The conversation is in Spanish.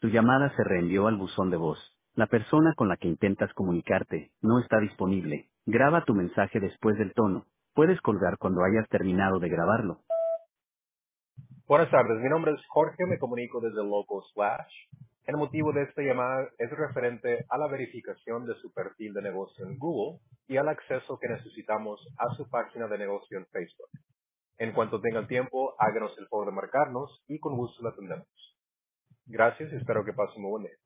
Tu llamada se reenvió al buzón de voz. La persona con la que intentas comunicarte no está disponible. Graba tu mensaje después del tono. Puedes colgar cuando hayas terminado de grabarlo. Buenas tardes, mi nombre es Jorge, me comunico desde Loco Slash. El motivo de esta llamada es referente a la verificación de su perfil de negocio en Google y al acceso que necesitamos a su página de negocio en Facebook. En cuanto tengan tiempo, háganos el favor de marcarnos y con gusto la atendemos. Gracias y espero que pasen muy buen día.